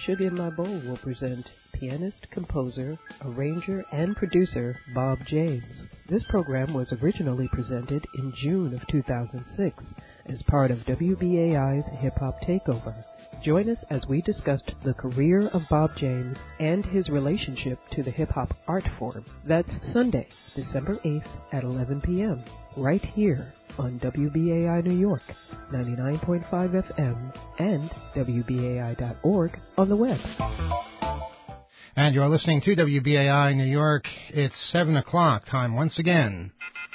Sugar in My Bowl will present pianist, composer, arranger, and producer Bob James. This program was originally presented in June of 2006 as part of WBAI's Hip Hop Takeover. Join us as we discussed the career of Bob James and his relationship to the hip-hop art form. That's Sunday, December 8th at 11 p.m., right here on WBAI New York, 99.5 FM, and WBAI.org on the web. And you're listening to WBAI New York. It's 7 o'clock time once again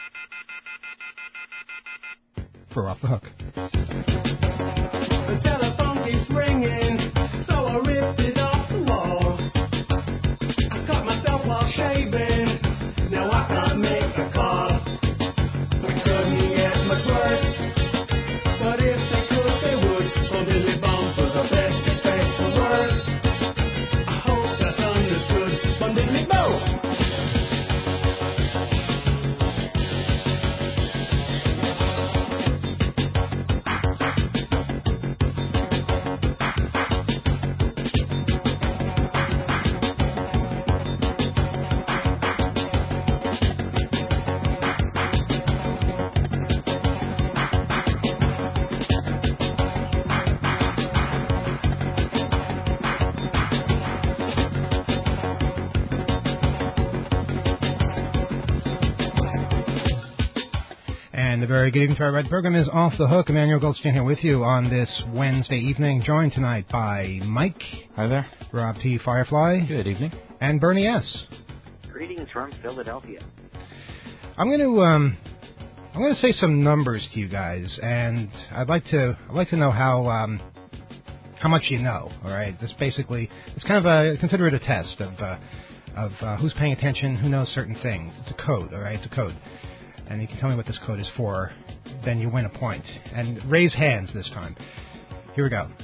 for Off the Hook. The telephone keeps ringing, so I ripped it off the wall. I cut myself while shaving, now I can't make a call. We couldn't get much worse, but if they could, they would. Oh, Billy Bones was the best, best for worse. I hope that's understood from Billy Bones. Very good evening to our program is Off the Hook. Emmanuel Goldstein here with you on this Wednesday evening, joined tonight by Mike. Hi there. Rob T. Firefly. Good evening. And Bernie S. Greetings from Philadelphia. I'm going to say some numbers to you guys, and I'd like to know how much you know. All right, it's kind of consider it a test of who's paying attention, who knows certain things. It's a code. All right, it's a code. And you can tell me what this code is for, then you win a point. And raise hands this time. Here we go.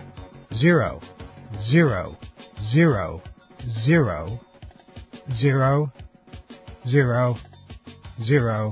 0, 0, 0, 0, 0, 0, 0,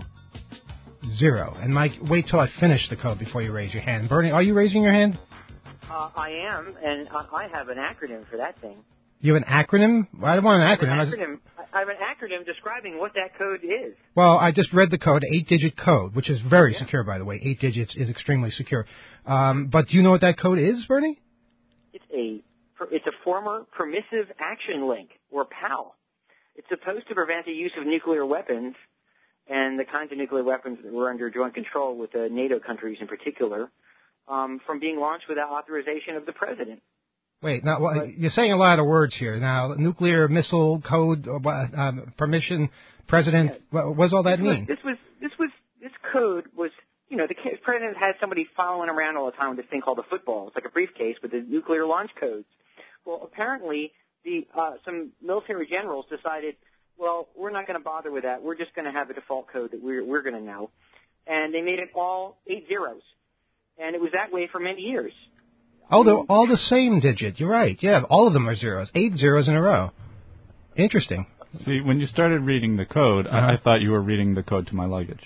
0. And Mike, wait till I finish the code before you raise your hand. Bernie, are you raising your hand? I am, and I have an acronym for that thing. You have an acronym? I don't want an acronym. I have an acronym describing what that code is. Well, I just read the code, 8-digit code, which is very secure, by the way. 8 digits is extremely secure. But do you know what that code is, Bernie? It's a former permissive action link, or PAL. It's supposed to prevent the use of nuclear weapons and the kinds of nuclear weapons that were under joint control with the NATO countries in particular from being launched without authorization of the president. Wait, now you're saying a lot of words here. Now, nuclear missile code, permission, president. What does all that mean? This code was, the president had somebody following around all the time with this thing called a football. It's like a briefcase with the nuclear launch codes. Well, apparently, some military generals decided, well, we're not going to bother with that. We're just going to have a default code that we're going to know, and they made it all 8 zeros, and it was that way for many years. Oh, they're all the same digit. You're right. Yeah, all of them are zeros. 8 zeros in a row. Interesting. See, when you started reading the code, I thought you were reading the code to my luggage.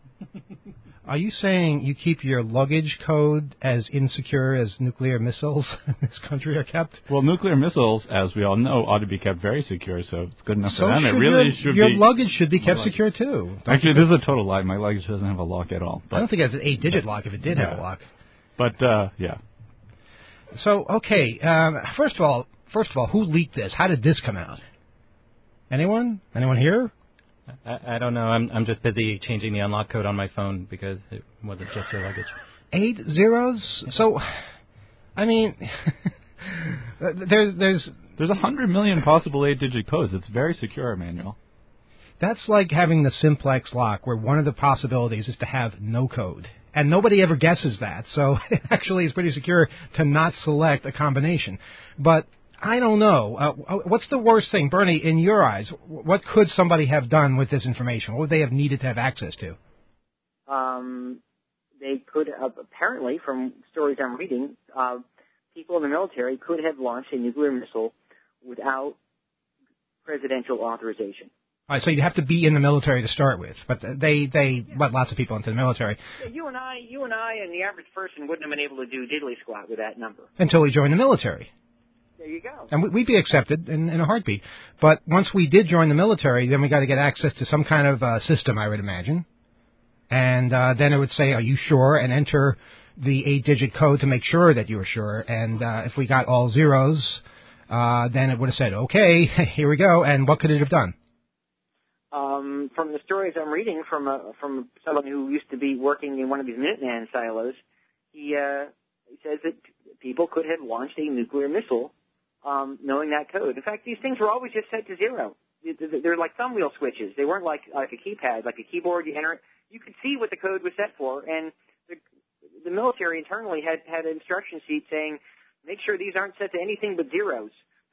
Are you saying you keep your luggage code as insecure as nuclear missiles in this country are kept? Well, nuclear missiles, as we all know, ought to be kept very secure, so it's good enough so for them. It really should your be. Your luggage should be kept secure, too. Actually, this is a total lie. My luggage doesn't have a lock at all. I don't think it has an 8-digit lock if it did have a lock. But, yeah. So, okay, first of all, who leaked this? How did this come out? Anyone? Anyone here? I don't know. I'm just busy changing the unlock code on my phone because it wasn't just your luggage. 8 zeros? So, I mean, there's 100 million possible 8-digit codes. It's very secure, Emmanuel. That's like having the simplex lock, where one of the possibilities is to have no code. And nobody ever guesses that, so it actually is pretty secure to not select a combination. But I don't know. What's the worst thing, Bernie, in your eyes? What could somebody have done with this information? What would they have needed to have access to? They could have, apparently, from stories I'm reading, people in the military could have launched a nuclear missile without presidential authorization. All right, so you have to be in the military to start with, but they let lots of people into the military. You and I, and the average person wouldn't have been able to do diddly squat with that number until we joined the military. There you And we'd be accepted in a heartbeat. But once we did join the military, then we got to get access to some kind of system, I would imagine. And then it would say, are you sure? And enter the 8-digit code to make sure that you were sure. And if we got all zeros, then it would have said, okay, here we go. And what could it have done? From the stories I'm reading from someone who used to be working in one of these Minuteman silos, he says that people could have launched a nuclear missile knowing that code. In fact, these things were always just set to zero. They're like thumb wheel switches. They weren't like a keypad, like a keyboard. You enter it. You could see what the code was set for, and the military internally had an instruction sheet saying, make sure these aren't set to anything but zeros.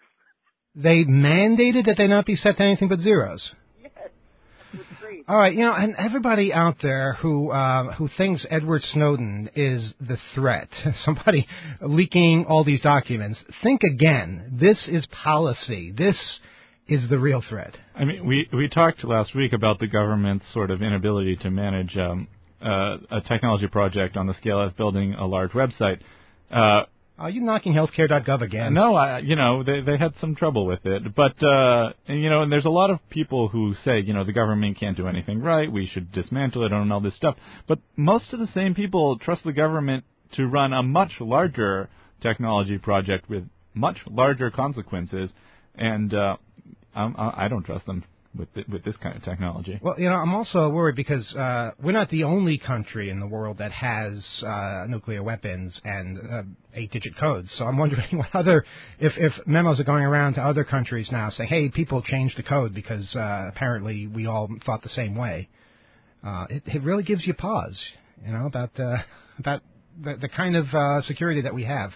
They mandated that they not be set to anything but zeros. Yes. That's great. All right, and everybody out there who thinks Edward Snowden is the threat, somebody leaking all these documents, think again. This is policy. This is the real threat. I mean, we talked last week about the government's sort of inability to manage a technology project on the scale of building a large website. Are you knocking healthcare.gov again? No, they had some trouble with it. But, and there's a lot of people who say, the government can't do anything right, we should dismantle it and all this stuff. But most of the same people trust the government to run a much larger technology project with much larger consequences. And I don't trust them with this kind of technology. Well, I'm also worried because we're not the only country in the world that has nuclear weapons and 8-digit codes. So I'm wondering what if memos are going around to other countries now saying, hey, people changed the code because apparently we all thought the same way. It really gives you pause, about the kind of security that we have.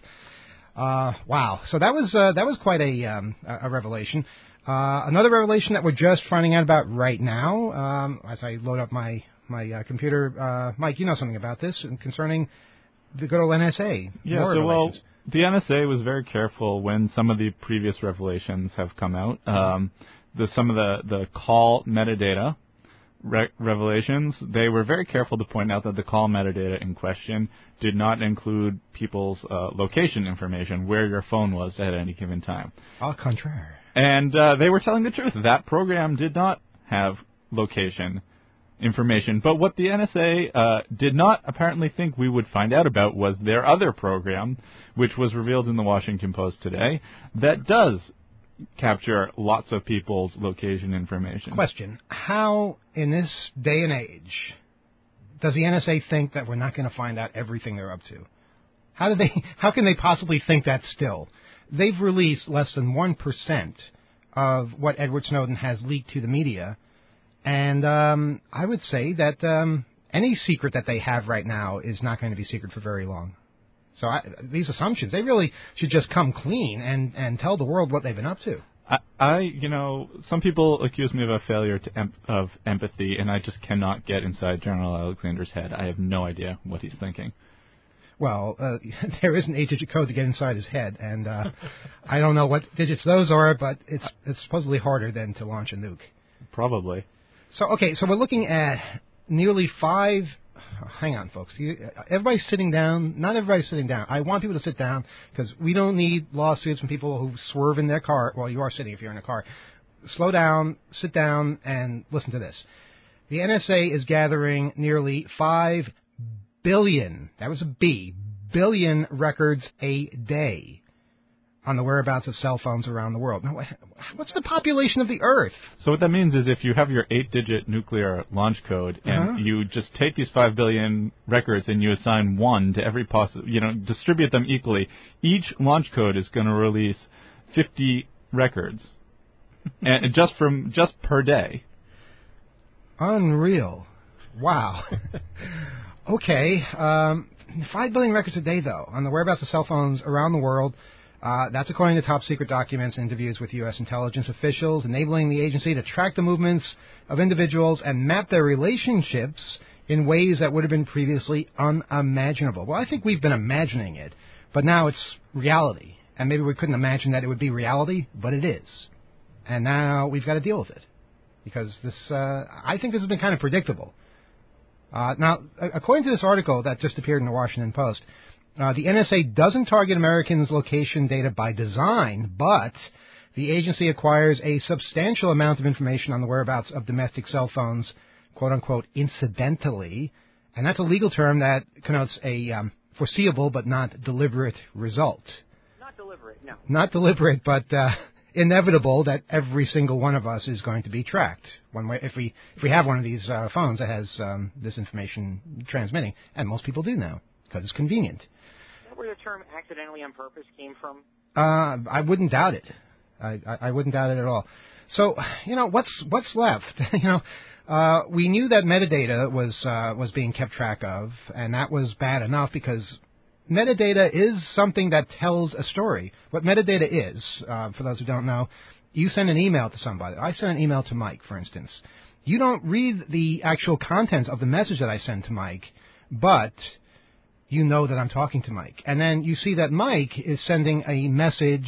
Wow. So that was quite a revelation. Another revelation that we're just finding out about right now, as I load up my computer, Mike, you know something about this concerning the good old NSA. Yeah, the NSA was very careful when some of the previous revelations have come out. Some of the call metadata revelations, they were very careful to point out that the call metadata in question did not include people's location information, where your phone was at any given time. Au contraire. And they were telling the truth. That program did not have location information. But what the NSA did not apparently think we would find out about was their other program, which was revealed in the Washington Post today, that does capture lots of people's location information. Question. How, in this day and age, does the NSA think that we're not going to find out everything they're up to? How can they possibly think that still? They've released less than 1% of what Edward Snowden has leaked to the media, and I would say that any secret that they have right now is not going to be secret for very long. So these assumptions, they really should just come clean and tell the world what they've been up to. Some people accuse me of a failure of empathy, and I just cannot get inside General Alexander's head. I have no idea what he's thinking. Well, there is an 8-digit code to get inside his head, and I don't know what digits those are, but it's supposedly harder than to launch a nuke. Probably. So we're looking at nearly 5... Hang on, folks. Everybody's sitting down. Not everybody's sitting down. I want people to sit down because we don't need lawsuits from people who swerve in their car. Well, you are sitting if you're in a car. Slow down, sit down, and listen to this. The NSA is gathering nearly 5 billion, that was a B, billion records a day on the whereabouts of cell phones around the world. Now, what's the population of the Earth? So what that means is if you have your 8-digit nuclear launch code and you just take these 5 billion records and you assign one to every distribute them equally, each launch code is going to release 50 records, and just per day. Unreal. Wow. Okay. 5 billion records a day, though, on the whereabouts of cell phones around the world. That's according to top-secret documents and interviews with U.S. intelligence officials, enabling the agency to track the movements of individuals and map their relationships in ways that would have been previously unimaginable. Well, I think we've been imagining it, but now it's reality. And maybe we couldn't imagine that it would be reality, but it is. And now we've got to deal with it. Because I think this has been kind of predictable. Now, according to this article that just appeared in the Washington Post, The NSA doesn't target Americans' location data by design, but the agency acquires a substantial amount of information on the whereabouts of domestic cell phones, quote-unquote, incidentally. And that's a legal term that connotes a foreseeable but not deliberate result. Not deliberate, no. Not deliberate, but inevitable that every single one of us is going to be tracked. One way, if we have one of these phones that has this information transmitting, and most people do now because it's convenient. Is that where the term "accidentally on purpose" came from? I wouldn't doubt it. I wouldn't doubt it at all. So, what's left? We knew that metadata was being kept track of, and that was bad enough because metadata is something that tells a story. What metadata is, for those who don't know, you send an email to somebody. I send an email to Mike, for instance. You don't read the actual contents of the message that I send to Mike, but you know that I'm talking to Mike. And then you see that Mike is sending a message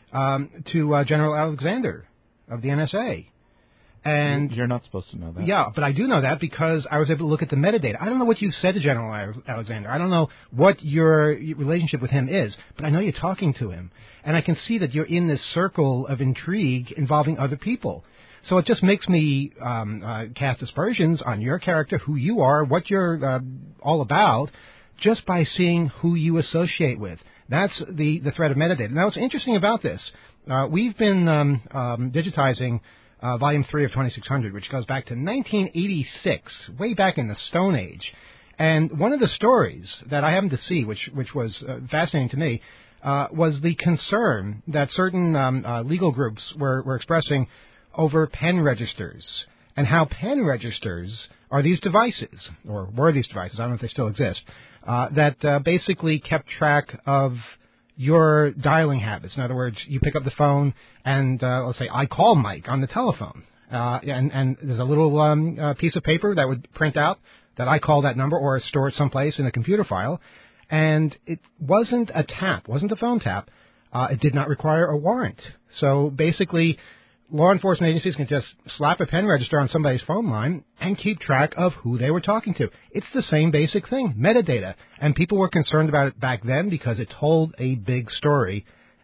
to General Alexander of the NSA. And you're not supposed to know that. Yeah, but I do know that because I was able to look at the metadata. I don't know what you said to General Alexander. I don't know what your relationship with him is, but I know you're talking to him. And I can see that you're in this circle of intrigue involving other people. So it just makes me cast aspersions on your character, who you are, what you're all about, just by seeing who you associate with. That's the threat of metadata. Now, what's interesting about this, we've been digitizing Volume 3 of 2600, which goes back to 1986, way back in the Stone Age. And one of the stories that I happened to see, which was fascinating to me, was the concern that certain legal groups were expressing over pen registers, and how pen registers are these devices, or were these devices, I don't know if they still exist, that basically kept track of your dialing habits. In other words, you pick up the phone and, let's say, I call Mike on the telephone. And there's a little piece of paper that would print out that I call that number or store it someplace in a computer file. And it wasn't a tap, wasn't a phone tap. It did not require a warrant. So basically, law enforcement agencies can just slap a pen register on somebody's phone line and keep track of who they were talking to. It's the same basic thing, metadata. And people were concerned about it back then because it told a big story.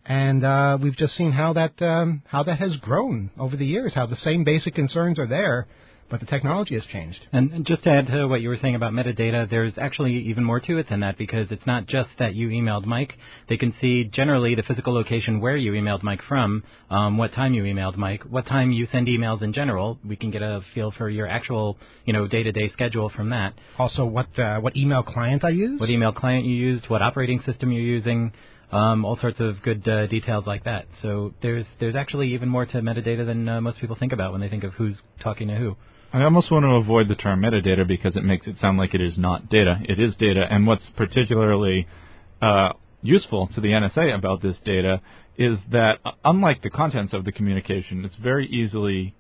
And we've just seen how that has grown over the years, how the same basic concerns are there, but the technology has changed. And just to add to what you were saying about metadata, there's actually even more to it than that, because it's not just that you emailed Mike. They can see generally the physical location where you emailed Mike from, what time you emailed Mike, what time you send emails in general. We can get a feel for your actual, day-to-day schedule from that. Also, what email client I use? What email client you used, what operating system you're using, all sorts of good details like that. So there's actually even more to metadata than most people think about when they think of who's talking to who. I almost want to avoid the term metadata because it makes it sound like it is not data. It is data, and what's particularly useful to the NSA about this data is that, unlike the contents of the communication, it's very easily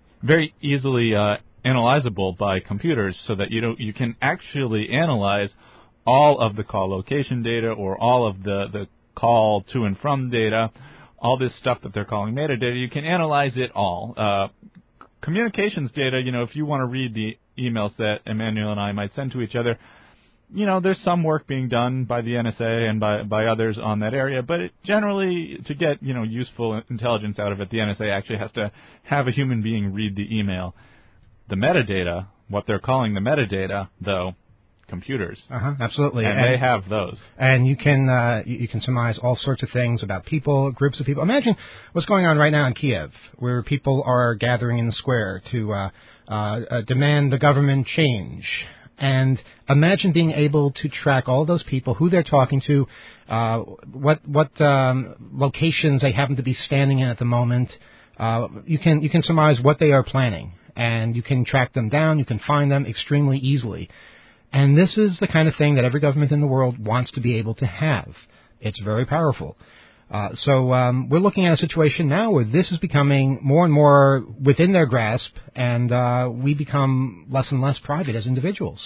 analyzable by computers, so that you can actually analyze all of the call location data or all of the call to and from data, all this stuff that they're calling metadata. You can analyze it all. Communications data, if you want to read the emails that Emmanuel and I might send to each other, there's some work being done by the NSA and by others on that area, but generally, to get, useful intelligence out of it, the NSA actually has to have a human being read the email. The metadata, what they're calling the metadata, though, computers. Absolutely. And they have those. And you can surmise all sorts of things about people, groups of people. Imagine what's going on right now in Kiev, where people are gathering in the square to demand the government change. And imagine being able to track all those people, who they're talking to, what locations they happen to be standing in at the moment. You can surmise what they are planning, and you can track them down. You can find them extremely easily. And this is the kind of thing that every government in the world wants to be able to have. It's very powerful. So we're looking at a situation now where this is becoming more and more within their grasp, and we become less and less private as individuals.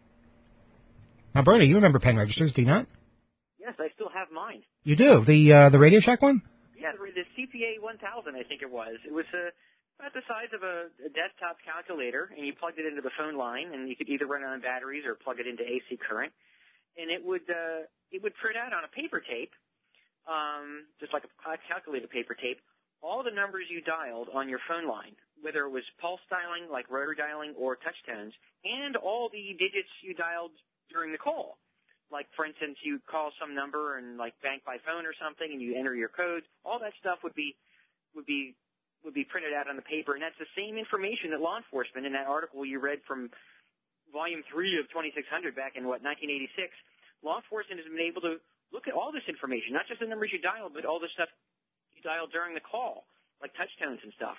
Now, Bernie, you remember pen registers, do you not? Yes, I still have mine. You do? The Radio Shack one? Yeah, the CPA 1000, I think it was. It was about the size of a desktop calculator, and you plugged it into the phone line, and you could either run it on batteries or plug it into AC current. And it would it would print out on a paper tape, just like a calculator paper tape, all the numbers you dialed on your phone line, whether it was pulse dialing, like rotary dialing, or touch tones, and all the digits you dialed during the call. Like, for instance, you call some number and, like, bank by phone or something, and you enter your code. All that stuff would be printed out on the paper, and that's the same information that law enforcement, in that article you read from Volume 3 of 2600 back in, 1986, law enforcement has been able to look at all this information, not just the numbers you dialed, but all the stuff you dialed during the call, like touch tones and stuff.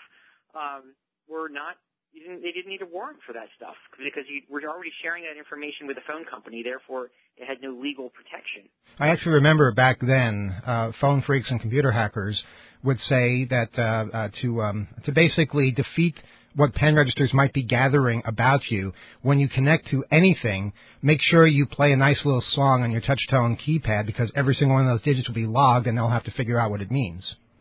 They didn't need a warrant for that stuff because you were already sharing that information with the phone company. Therefore, it had no legal protection. I actually remember back then, phone freaks and computer hackers would say that to basically defeat what pen registers might be gathering about you, when you connect to anything, make sure you play a nice little song on your touch-tone keypad, because every single one of those digits will be logged and they'll have to figure out what it means.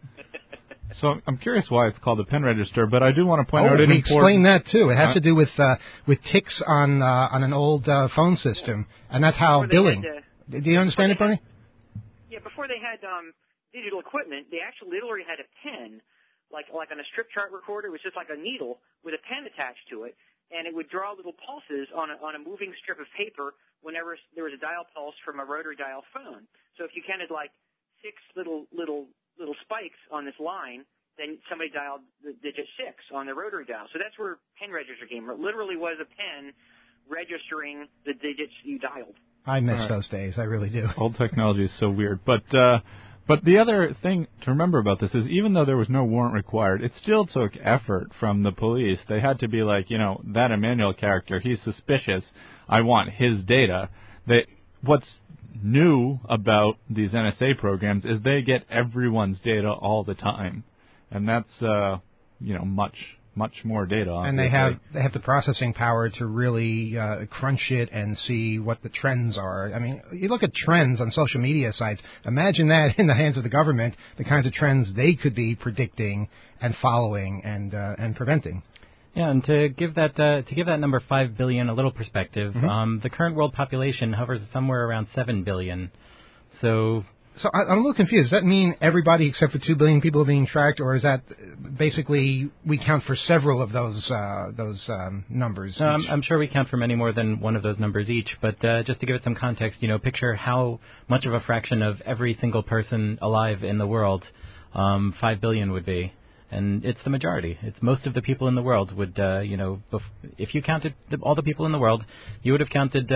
So I'm curious why it's called a pen register, but I do want to point out an we important... explained that too. It has to do with ticks on an old phone system, and that's how billing. Do you understand it, Bernie? Yeah, before they had digital equipment, they actually literally had a pen, like on a strip chart recorder. It was just like a needle with a pen attached to it, and it would draw little pulses on a moving strip of paper whenever there was a dial pulse from a rotary dial phone. So if you counted like 6 little spikes on this line, then somebody dialed the digit 6 on the rotary dial. So that's where pen register came. It literally was a pen registering the digits you dialed. I miss those days. I really do. Old technology is so weird. But the other thing to remember about this is even though there was no warrant required, it still took effort from the police. They had to be like, that Emmanuel character, he's suspicious. I want his data. What's new about these NSA programs is they get everyone's data all the time. And that's, much more data. Obviously. And they have the processing power to really crunch it and see what the trends are. I mean, you look at trends on social media sites. Imagine that in the hands of the government, the kinds of trends they could be predicting and following and preventing. Yeah, and to give that number 5 billion a little perspective, the current world population hovers somewhere around 7 billion. So I'm a little confused. Does that mean everybody except for 2 billion people are being tracked, or is that basically we count for several of those numbers? No, I'm sure we count for many more than one of those numbers each. But just to give it some context, picture how much of a fraction of every single person alive in the world 5 billion would be. And it's the majority. It's most of the people in the world would, if you counted all the people in the world, you would have counted,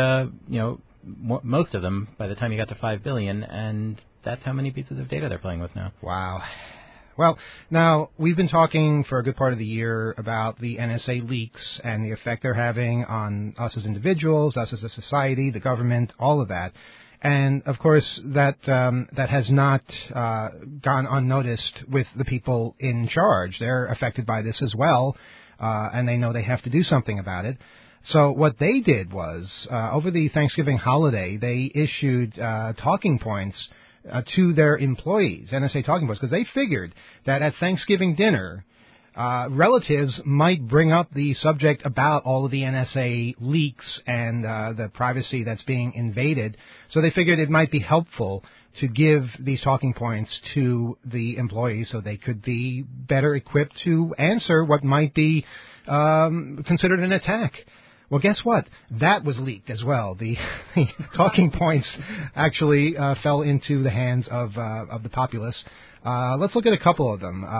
most of them by the time you got to 5 billion, and that's how many pieces of data they're playing with now. Wow. Well, now, we've been talking for a good part of the year about the NSA leaks and the effect they're having on us as individuals, us as a society, the government, all of that. And, of course, that has not gone unnoticed with the people in charge. They're affected by this as well, and they know they have to do something about it. So what they did was, over the Thanksgiving holiday, they issued talking points to their employees, NSA talking points, because they figured that at Thanksgiving dinner, relatives might bring up the subject about all of the NSA leaks and the privacy that's being invaded. So they figured it might be helpful to give these talking points to the employees so they could be better equipped to answer what might be considered an attack. Well, guess what? That was leaked as well. The talking points actually fell into the hands of the populace. Let's look at a couple of them.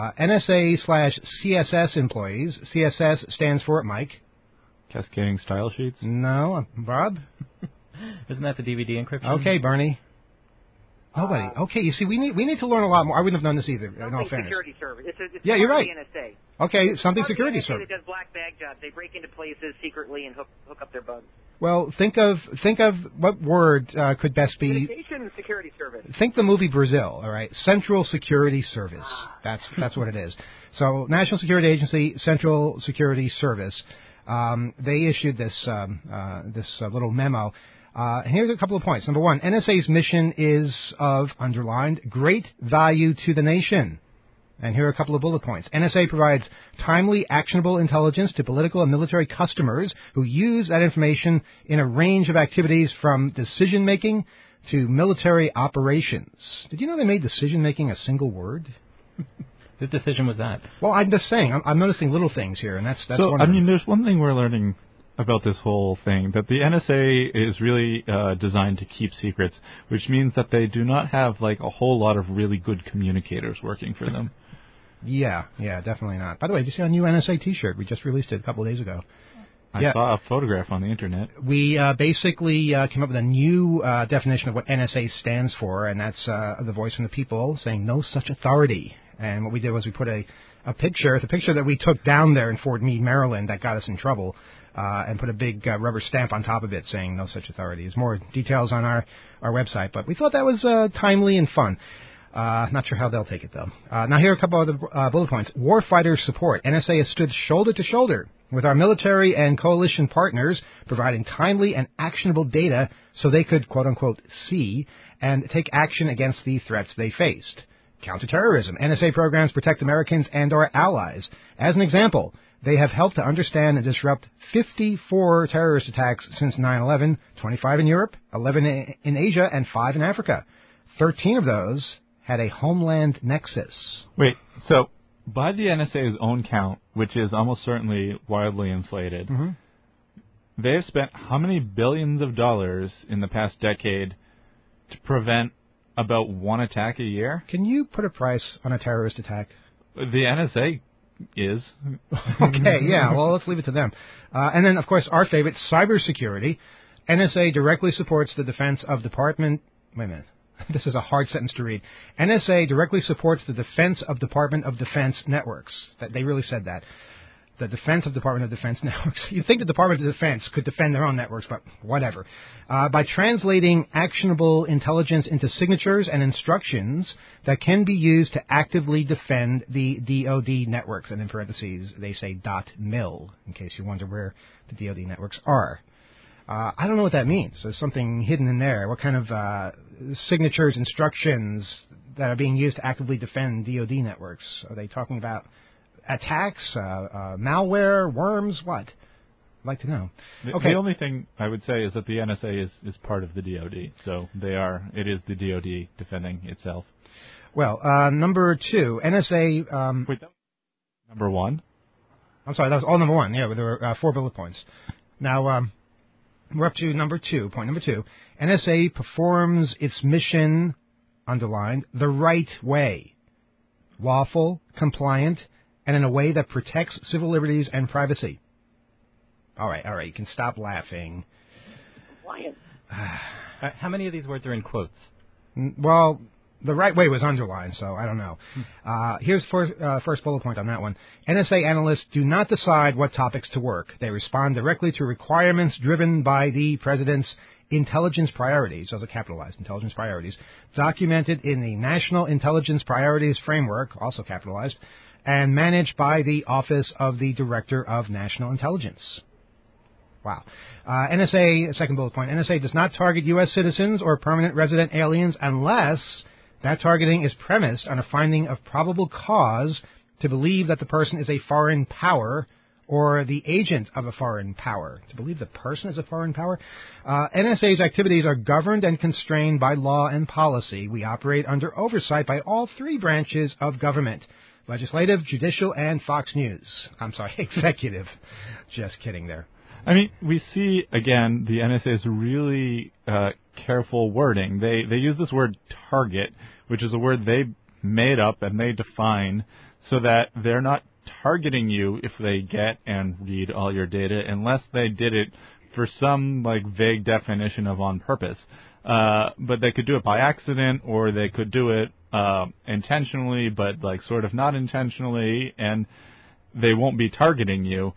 NSA/CSS employees. CSS stands for, Mike? Cascading style sheets? No. Bob? Isn't that the DVD encryption? Okay, Bernie. Nobody. Okay, you see, we need to learn a lot more. I wouldn't have known this either, in all Something fairness. security service. It's Yeah, you're right. The NSA. Okay, something security NSA service. that does black bag jobs. They break into places secretly and hook up their bugs. Well, think of what word could best be. Communication security service. Think the movie Brazil. All right, Central Security Service. That's what it is. So, National Security Agency, Central Security Service. They issued this little memo. And here's a couple of points. Number one, NSA's mission is of, underlined, great value to the nation. And here are a couple of bullet points. NSA provides timely, actionable intelligence to political and military customers who use that information in a range of activities from decision-making to military operations. Did you know they made decision-making a single word? Whose decision was that? Well, I'm just saying. I'm noticing little things here, and that's so, one of them. there's one thing we're learning about this whole thing, that the NSA is really designed to keep secrets, which means that they do not have, like, a whole lot of really good communicators working for them. Yeah, definitely not. By the way, did you see our new NSA T-shirt? We just released it a couple of days ago. I saw a photograph on the internet. We basically came up with a new definition of what NSA stands for, and that's the voice from the people saying no such authority. And what we did was we put a picture, the picture that we took down there in Fort Meade, Maryland, that got us in trouble, and put a big rubber stamp on top of it saying no such authority. There's more details on our website, but we thought that was timely and fun. Not sure how they'll take it, though. Now, here are a couple of the bullet points. Warfighter support. NSA has stood shoulder to shoulder with our military and coalition partners, providing timely and actionable data so they could, quote-unquote, see and take action against the threats they faced. Counterterrorism. NSA programs protect Americans and our allies. As an example, they have helped to understand and disrupt 54 terrorist attacks since 9/11, 25 in Europe, 11 in Asia, and 5 in Africa. 13 of those had a homeland nexus. Wait, so by the NSA's own count, which is almost certainly wildly inflated, they have spent how many billions of dollars in the past decade to prevent about one attack a year? Can you put a price on a terrorist attack? The NSA is. Okay, yeah, well, let's leave it to them. And then, of course, our favorite, cybersecurity. NSA directly supports the defense of Department... Wait a minute. This is a hard sentence to read. NSA directly supports the defense of Department of Defense networks. They really said that. The defense of Department of Defense networks. You'd think the Department of Defense could defend their own networks, but whatever. By translating actionable intelligence into signatures and instructions that can be used to actively defend the DoD networks. And in parentheses, they say .mil, in case you wonder where the DoD networks are. I don't know what that means. There's something hidden in there. What kind of signatures, instructions that are being used to actively defend DoD networks? Are they talking about attacks, malware, worms, what? I'd like to know. Okay. The only thing I would say is that the NSA is part of the DoD, so it is the DoD defending itself. Well, number 2, NSA... Wait, number 1? I'm sorry, that was all number 1. Yeah, there were 4 bullet points. Now, we're up to number 2, point number 2. NSA performs its mission, underlined, the right way. Lawful, compliant, and in a way that protects civil liberties and privacy. All right, you can stop laughing. Compliant. How many of these words are in quotes? Well, the right way was underlined, so I don't know. Here's first bullet point on that one. NSA analysts do not decide what topics to work. They respond directly to requirements driven by the President's intelligence priorities, those are capitalized, intelligence priorities, documented in the National Intelligence Priorities Framework, also capitalized, and managed by the Office of the Director of National Intelligence. Wow. NSA, second bullet point, NSA does not target U.S. citizens or permanent resident aliens unless that targeting is premised on a finding of probable cause to believe that the person is a foreign power or the agent of a foreign power. To believe the person is a foreign power? NSA's activities are governed and constrained by law and policy. We operate under oversight by all 3 branches of government: legislative, judicial, and Fox News. I'm sorry, executive. Just kidding there. I mean, we see, again, the NSA's really careful wording. They use this word target, which is a word they made up and they define so that they're not targeting you if they get and read all your data unless they did it for some vague definition of on purpose. But they could do it by accident, or they could do it intentionally but sort of not intentionally, and they won't be targeting you.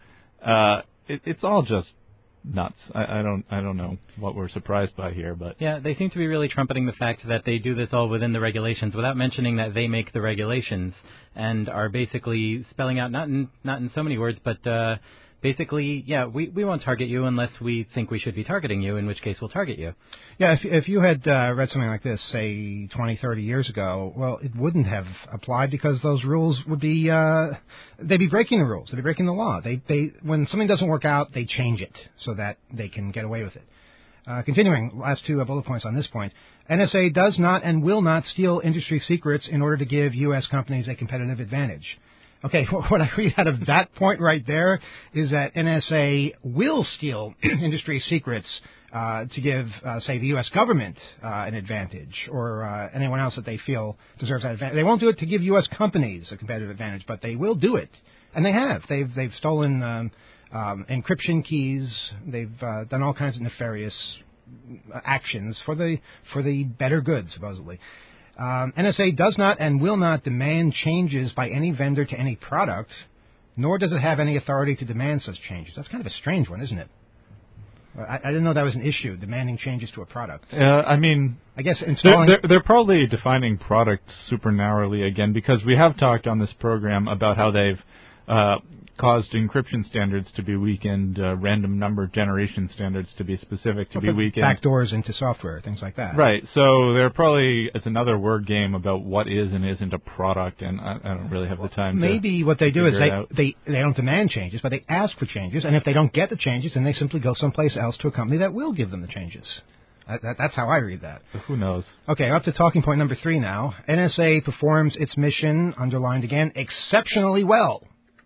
It's all just nuts. I don't know what we're surprised by here, but yeah, they seem to be really trumpeting the fact that they do this all within the regulations without mentioning that they make the regulations and are basically spelling out not in so many words, but basically, yeah, we won't target you unless we think we should be targeting you, in which case we'll target you. Yeah, if you had read something like this, say 20, 30 years ago, well, it wouldn't have applied because those rules would be they'd be breaking the rules. They'd be breaking the law. They when something doesn't work out, they change it so that they can get away with it. Continuing, last 2 bullet points on this point. NSA does not and will not steal industry secrets in order to give U.S. companies a competitive advantage. Okay, what I read out of that point right there is that NSA will steal industry secrets to give, say, the U.S. government an advantage, or anyone else that they feel deserves that advantage. They won't do it to give U.S. companies a competitive advantage, but they will do it, and they have. They've stolen encryption keys. They've done all kinds of nefarious actions for the better good, supposedly. NSA does not and will not demand changes by any vendor to any product, nor does it have any authority to demand such changes. That's kind of a strange one, isn't it? I didn't know that was an issue, demanding changes to a product. I mean, I guess installing... They're probably defining product super narrowly again, because we have talked on this program about how they've caused encryption standards to be weakened, random number generation standards to be specific to be weakened. Backdoors into software, things like that. Right. So they're probably, it's another word game about what is and isn't a product, and I don't really have the time to maybe what they do is they they don't demand changes, but they ask for changes, and if they don't get the changes, then they simply go someplace else to a company that will give them the changes. That's how I read that. Who knows? Okay, up to talking point number 3 now. NSA performs its mission, underlined again, exceptionally well.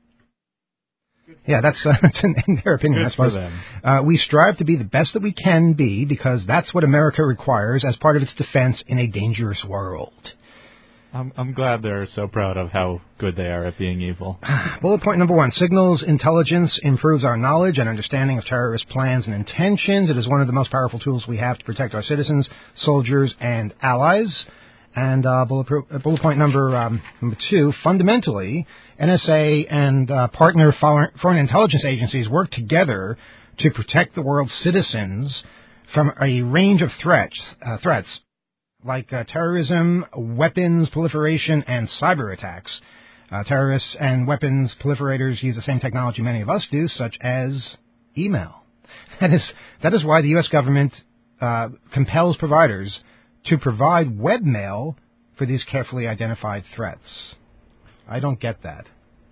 Yeah, that's in their opinion, I suppose. We strive to be the best that we can be because that's what America requires as part of its defense in a dangerous world. I'm glad they're so proud of how good they are at being evil. Bullet point number 1. Signals intelligence improves our knowledge and understanding of terrorist plans and intentions. It is one of the most powerful tools we have to protect our citizens, soldiers, and allies. And bullet point number 2, fundamentally, NSA and partner foreign intelligence agencies work together to protect the world's citizens from a range of threats like terrorism, weapons proliferation, and cyber attacks. Terrorists and weapons proliferators use the same technology many of us do, such as email. That is why the U.S. government compels providers to provide webmail for these carefully identified threats. I don't get that.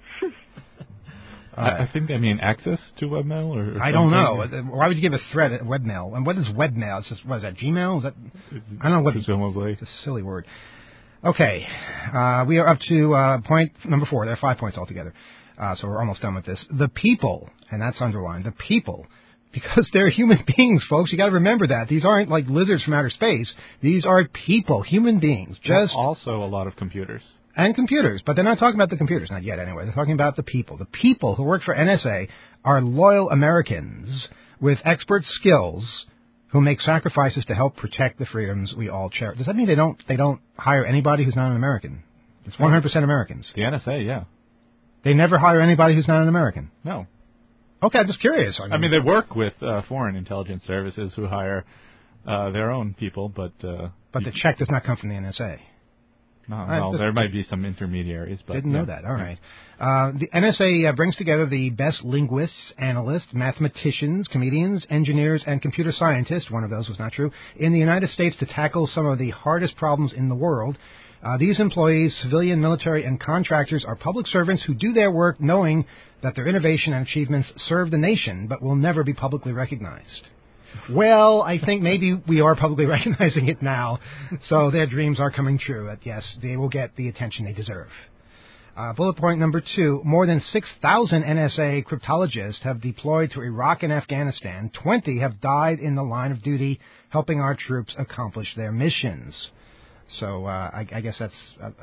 I think they mean access to webmail, or I don't know. Why would you give a threat at webmail? And what is webmail? It's just, what is that, Gmail? Is that? I don't know what. Presumably. It's a silly word. Okay, we are up to point number 4. There are 5 points altogether, so we're almost done with this. The people, and that's underlined. The people. Because they're human beings, folks. You got to remember that. These aren't like lizards from outer space. These are people, human beings. Just also a lot of computers. And computers, but they're not talking about the computers, not yet anyway. They're talking about the people. The people who work for NSA are loyal Americans with expert skills who make sacrifices to help protect the freedoms we all cherish. Does that mean they don't hire anybody who's not an American? It's 100% Americans. The NSA, yeah. They never hire anybody who's not an American? No. Okay, I'm just curious. I mean, they work with foreign intelligence services who hire their own people, but the check does not come from the NSA. No, there might be some intermediaries. But didn't know that. All right. The NSA brings together the best linguists, analysts, mathematicians, comedians, engineers, and computer scientists, one of those was not true, in the United States to tackle some of the hardest problems in the world. These employees, civilian, military, and contractors, are public servants who do their work knowing that their innovation and achievements serve the nation, but will never be publicly recognized. Well, I think maybe we are publicly recognizing it now, so their dreams are coming true. Yes, they will get the attention they deserve. Bullet point number 2, more than 6,000 NSA cryptologists have deployed to Iraq and Afghanistan. 20 have died in the line of duty helping our troops accomplish their missions. So I guess that's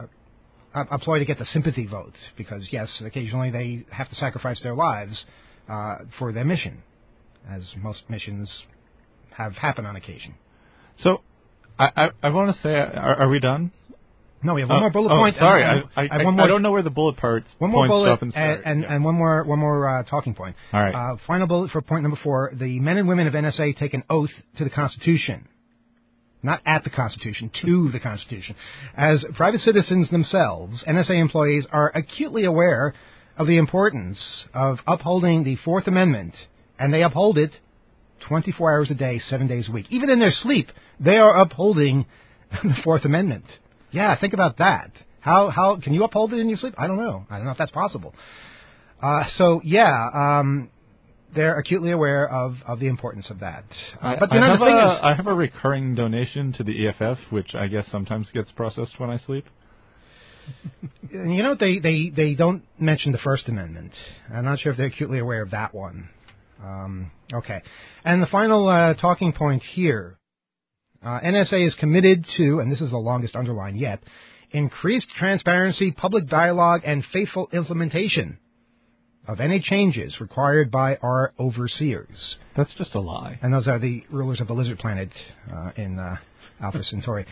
a ploy to get the sympathy vote, because, yes, occasionally they have to sacrifice their lives for their mission, as most missions have happened on occasion. So, I want to say, are we done? No, we have one more bullet point. Sorry, I don't know where the bullet points stop and start. And one more talking point. All right. Final bullet for point number 4. The men and women of NSA take an oath to the Constitution. Not at the Constitution, to the Constitution. As private citizens themselves, NSA employees are acutely aware of the importance of upholding the Fourth Amendment, and they uphold it 24 hours a day, 7 days a week. Even in their sleep, they are upholding the Fourth Amendment. Yeah, think about that. How can you uphold it in your sleep? I don't know if that's possible. they're acutely aware of the importance of that. But I have a recurring donation to the EFF, which I guess sometimes gets processed when I sleep. You know, they don't mention the First Amendment. I'm not sure if they're acutely aware of that one. Okay. And the final talking point here, NSA is committed to, and this is the longest underline yet, increased transparency, public dialogue, and faithful implementation of any changes required by our overseers. That's just a lie. And those are the rulers of the lizard planet in Alpha Centauri.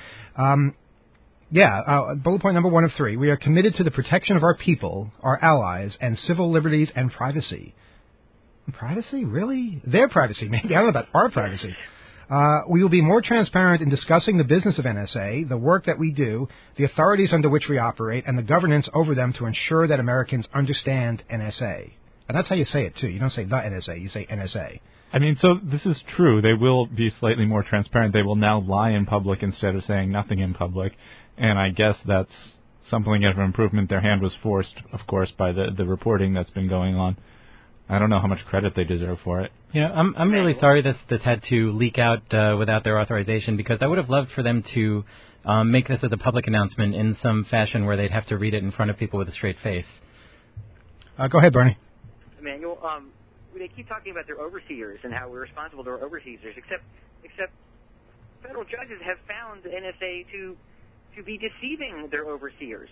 Bullet point number 1 of 3. We are committed to the protection of our people, our allies, and civil liberties and privacy. Privacy? Really? Their privacy, maybe. I don't know about our privacy. We will be more transparent in discussing the business of NSA, the work that we do, the authorities under which we operate, and the governance over them to ensure that Americans understand NSA. And that's how you say it, too. You don't say the NSA, you say NSA. I mean, so this is true. They will be slightly more transparent. They will now lie in public instead of saying nothing in public. And I guess that's something of an improvement. Their hand was forced, of course, by the reporting that's been going on. I don't know how much credit they deserve for it. Yeah, I'm really sorry this had to leak out without their authorization, because I would have loved for them to make this as a public announcement in some fashion where they'd have to read it in front of people with a straight face. Go ahead, Bernie. Emmanuel, they keep talking about their overseers and how we're responsible to our overseers, except federal judges have found the NSA to be deceiving their overseers.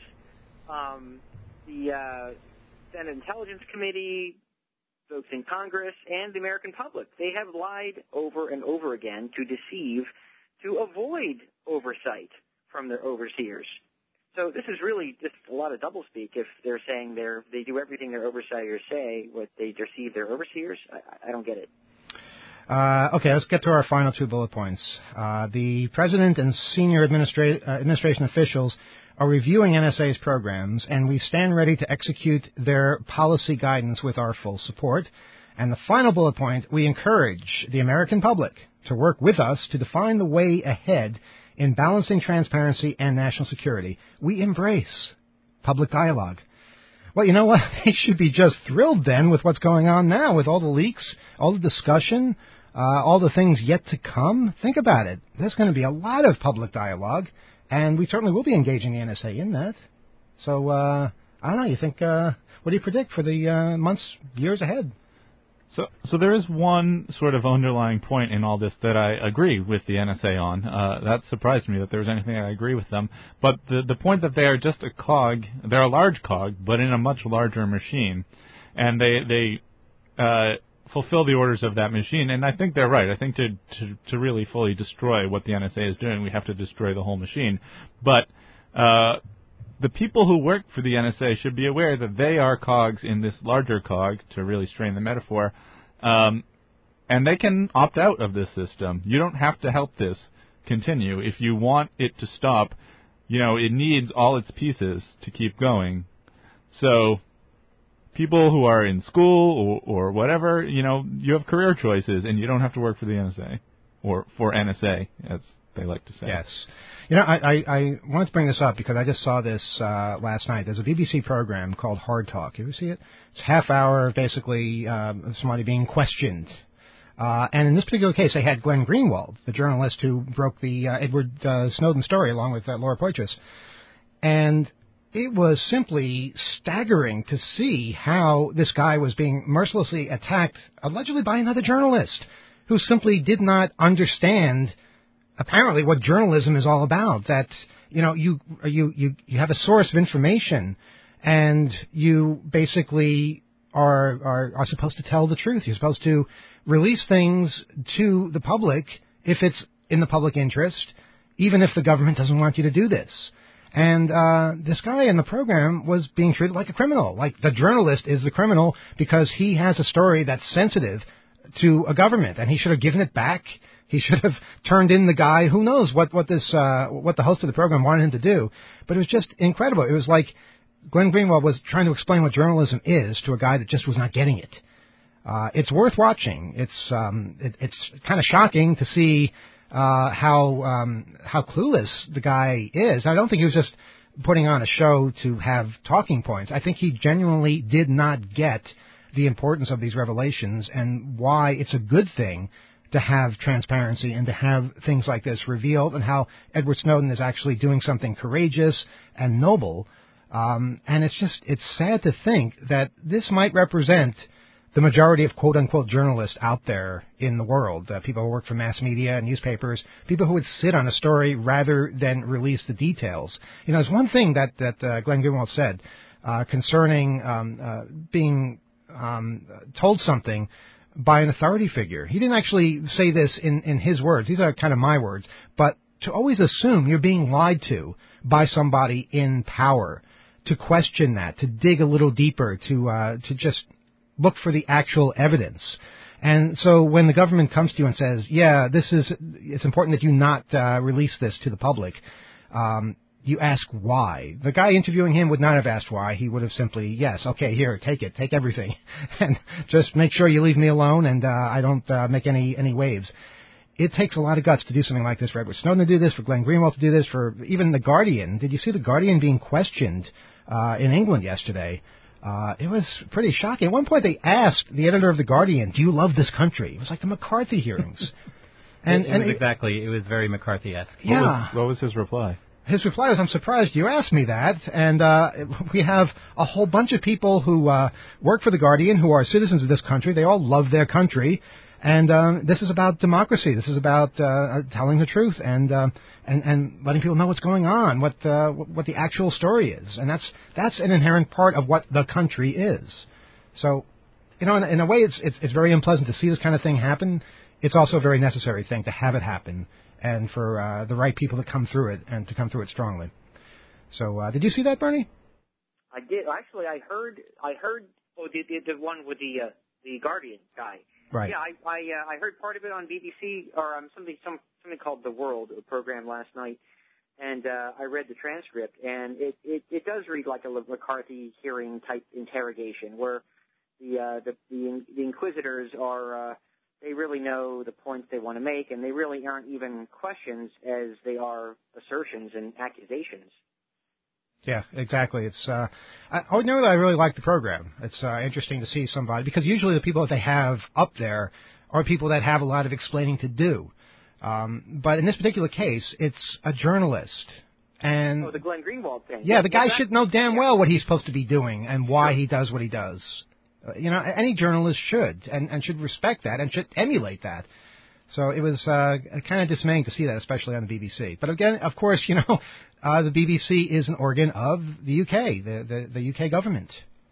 The Senate Intelligence Committee, folks in Congress, and the American public. They have lied over and over again to deceive, to avoid oversight from their overseers. So this is really just a lot of doublespeak if they're saying they do everything their overseers say, what they deceive their overseers. I don't get it. Okay, let's get to our final 2 bullet points. The President and senior administration officials are reviewing NSA's programs, and we stand ready to execute their policy guidance with our full support. And the final bullet point, we encourage the American public to work with us to define the way ahead in balancing transparency and national security. We embrace public dialogue. Well, you know what? They should be just thrilled then with what's going on now, with all the leaks, all the discussion, all the things yet to come. Think about it. There's going to be a lot of public dialogue, and we certainly will be engaging the NSA in that. So, I don't know, you think, what do you predict for the months, years ahead? So there is one sort of underlying point in all this that I agree with the NSA on. That surprised me that there was anything I agree with them. But the point that they are just a cog, they're a large cog, but in a much larger machine. And they fulfill the orders of that machine. And I think they're right. I think to really fully destroy what the NSA is doing, we have to destroy the whole machine. But the people who work for the NSA should be aware that they are cogs in this larger cog, to really strain the metaphor, and they can opt out of this system. You don't have to help this continue. If you want it to stop, it needs all its pieces to keep going. So people who are in school or whatever, you have career choices, and you don't have to work for the NSA, or for NSA, as they like to say. Yes. I wanted to bring this up because I just saw this last night. There's a BBC program called Hard Talk. You ever see it? It's a half hour, basically, somebody being questioned. And in this particular case, they had Glenn Greenwald, the journalist who broke the Edward Snowden story along with Laura Poitras. And it was simply staggering to see how this guy was being mercilessly attacked, allegedly by another journalist who simply did not understand apparently what journalism is all about, that, you have a source of information and you basically are supposed to tell the truth. You're supposed to release things to the public if it's in the public interest, even if the government doesn't want you to do this. And this guy in the program was being treated like a criminal, like the journalist is the criminal because he has a story that's sensitive to a government, and he should have given it back. He should have turned in the guy. Who knows what the host of the program wanted him to do? But it was just incredible. It was like Glenn Greenwald was trying to explain what journalism is to a guy that just was not getting it. It's worth watching. It's kind of shocking to see how clueless the guy is. I don't think he was just putting on a show to have talking points. I think he genuinely did not get the importance of these revelations and why it's a good thing to have transparency and to have things like this revealed, and how Edward Snowden is actually doing something courageous and noble. And it's sad to think that this might represent the majority of quote-unquote journalists out there in the world, people who work for mass media and newspapers, people who would sit on a story rather than release the details. You know, there's one thing that Glenn Greenwald said concerning being told something by an authority figure. He didn't actually say this in his words. These are kind of my words. But to always assume you're being lied to by somebody in power, to question that, to dig a little deeper, to just look for the actual evidence. And so when the government comes to you and says, yeah, it's important that you not release this to the public, you ask why. The guy interviewing him would not have asked why. He would have simply, yes, okay, here, take everything. And just make sure you leave me alone and I don't make any waves. It takes a lot of guts to do something like this for Edward Snowden to do this, for Glenn Greenwald to do this, for even The Guardian. Did you see The Guardian being questioned in England yesterday? It was pretty shocking. At one point they asked the editor of The Guardian, do you love this country? It was like the McCarthy hearings. It was very McCarthy-esque. Yeah. What was his reply? His reply was, I'm surprised you asked me that. And we have a whole bunch of people who work for The Guardian who are citizens of this country. They all love their country. And this is about democracy. This is about telling the truth and letting people know what's going on, what the actual story is. And that's an inherent part of what the country is. So, you know, in a way, it's very unpleasant to see this kind of thing happen. It's also a very necessary thing to have it happen, and for the right people to come through it, and to come through it strongly. So, did you see that, Bernie? I did. Actually, I heard. Oh, the one with the Guardian guy. Right. Yeah, I heard part of it on BBC or something called The World, a program last night, and I read the transcript, and it does read like a McCarthy hearing type interrogation, where the inquisitors are they really know the points they want to make, and they really aren't even questions as they are assertions and accusations. Yeah, exactly. It's ordinarily I really like the program. It's interesting to see somebody, because usually the people that they have up there are people that have a lot of explaining to do. But in this particular case, it's a journalist. And the Glenn Greenwald thing. Yeah, the guy should know damn well what he's supposed to be doing and why he does what he does. You know, any journalist should and should respect that and should emulate that. So it was kind of dismaying to see that, especially on the BBC. But again, of course, you know, the BBC is an organ of the UK, the UK government.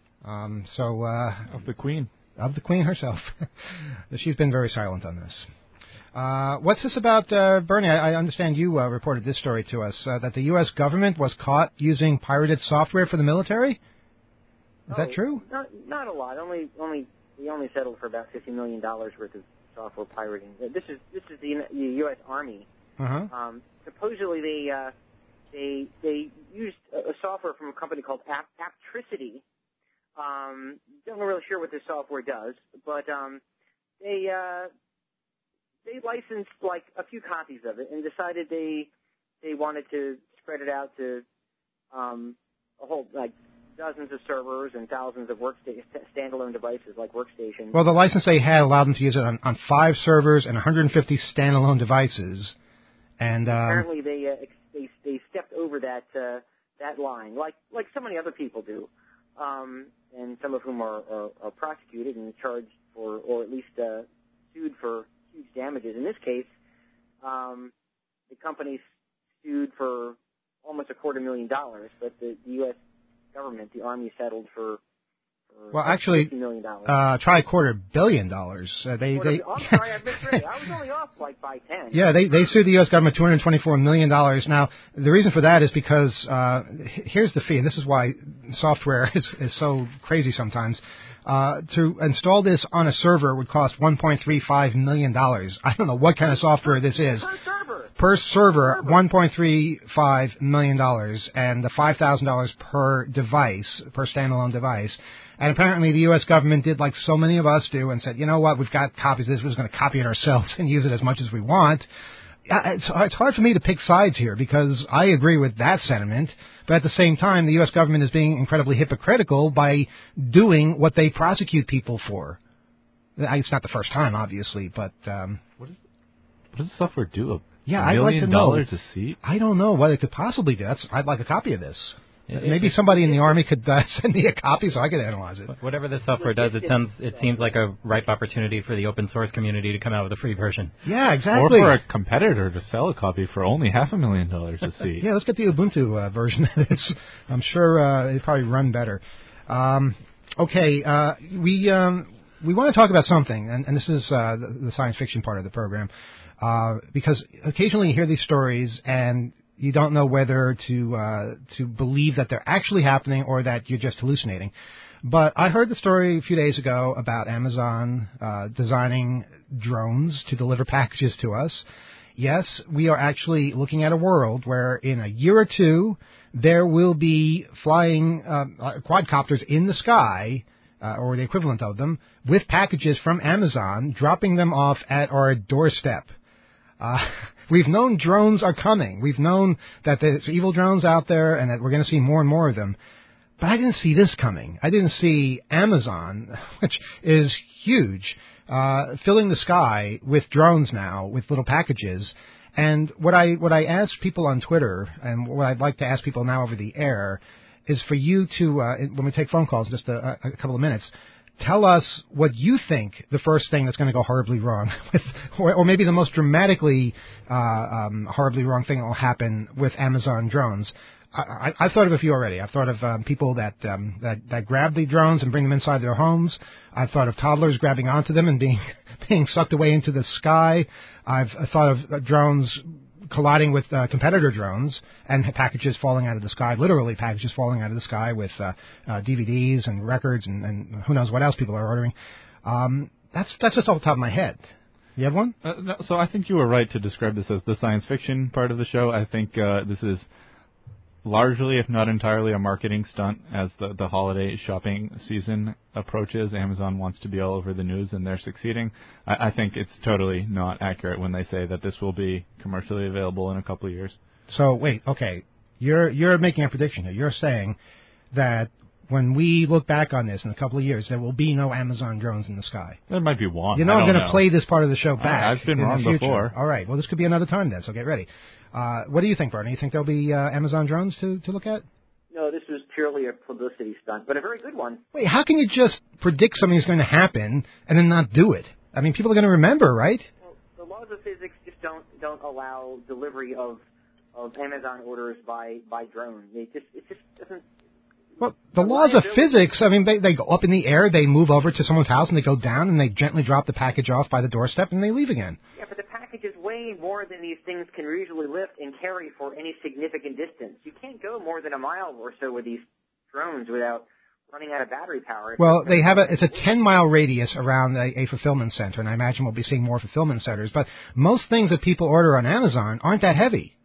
Of the Queen. Of the Queen herself. She's been very silent on this. What's this about, Bernie? I understand you reported this story to us, that the U.S. government was caught using pirated software for the military? Is that true? Not a lot. We only settled for about $50 million worth of software pirating. This is the U.S. Army. Uh-huh. Supposedly they used a software from a company called Aptricity. Don't really sure what this software does, but they licensed like a few copies of it and decided they wanted to spread it out to a whole dozens of servers and thousands of standalone devices like workstations. Well, the license they had allowed them to use it on 5 servers and 150 standalone devices. And apparently they stepped over that line, like so many other people do, and some of whom are prosecuted and charged for, or at least sued for huge damages. In this case, the company sued for almost $250,000, but the U.S. government, the Army, settled for actually, $50 million. Try $250 million. I'm sorry, I misread. I was only off by 10. Yeah, they sued the U.S. government $224 million. Now, the reason for that is because here's the fee, and this is why software is so crazy sometimes. To install this on a server would cost $1.35 million. I don't know what kind of software this is. Per server, $1.35 million, and the $5,000 per device, per standalone device. And apparently the U.S. government did like so many of us do and said, you know what, we've got copies of this, we're just going to copy it ourselves and use it as much as we want. it's hard for me to pick sides here because I agree with that sentiment, but at the same time, the U.S. government is being incredibly hypocritical by doing what they prosecute people for. It's not the first time, obviously, but what does the software do? I'd like to know. $1 million know. a seat? I don't know what it could possibly do. I'd like a copy of this. Maybe somebody in the Army could send me a copy so I could analyze it. Whatever the software does, it seems like a ripe opportunity for the open source community to come out with a free version. Yeah, exactly. Or for a competitor to sell a copy for only $500,000 a seat. Yeah, let's get the Ubuntu version. I'm sure it'd probably run better. Okay, we want to talk about something, and this is the science fiction part of the program, because occasionally you hear these stories and you don't know whether to believe that they're actually happening or that you're just hallucinating. But I heard the story a few days ago about Amazon designing drones to deliver packages to us. Yes, we are actually looking at a world where in a year or two there will be flying quadcopters in the sky, or the equivalent of them, with packages from Amazon, dropping them off at our doorstep. We've known drones are coming. We've known that there's evil drones out there and that we're going to see more and more of them. But I didn't see this coming. I didn't see Amazon, which is huge, filling the sky with drones now, with little packages. And what I ask people on Twitter, and what I'd like to ask people now over the air, is for you to, when we take phone calls in just a couple of minutes, tell us what you think the first thing that's going to go horribly wrong with, or maybe the most dramatically horribly wrong thing that will happen with Amazon drones. I've thought of a few already. I've thought of people that grab the drones and bring them inside their homes. I've thought of toddlers grabbing onto them and being sucked away into the sky. I've thought of drones colliding with competitor drones and packages falling out of the sky, literally packages falling out of the sky with DVDs and records and who knows what else people are ordering. That's just off the top of my head. You have one? No, so I think you were right to describe this as the science fiction part of the show. I think this is largely, if not entirely, a marketing stunt as the holiday shopping season approaches. Amazon wants to be all over the news, and they're succeeding. I think it's totally not accurate when they say that this will be commercially available in a couple of years. So, wait, okay. You're making a prediction here. You're saying that when we look back on this in a couple of years, there will be no Amazon drones in the sky. There might be one. You know I'm going to play this part of the show back. I've been in wrong the future. before. All right. Well, this could be another time then, so get ready. What do you think, Bernie? You think there'll be Amazon drones to look at? No, this was purely a publicity stunt, but a very good one. Wait, how can you just predict something's going to happen and then not do it? I mean, people are going to remember, right? Well, the laws of physics just don't allow delivery of Amazon orders by drone. It just doesn't. Well, the laws of physics, I mean, they go up in the air, they move over to someone's house, and they go down, and they gently drop the package off by the doorstep, and they leave again. Yeah, but the package is way more than these things can usually lift and carry for any significant distance. You can't go more than a mile or so with these drones without running out of battery power. Well, it's a 10-mile radius around a fulfillment center, and I imagine we'll be seeing more fulfillment centers. But most things that people order on Amazon aren't that heavy.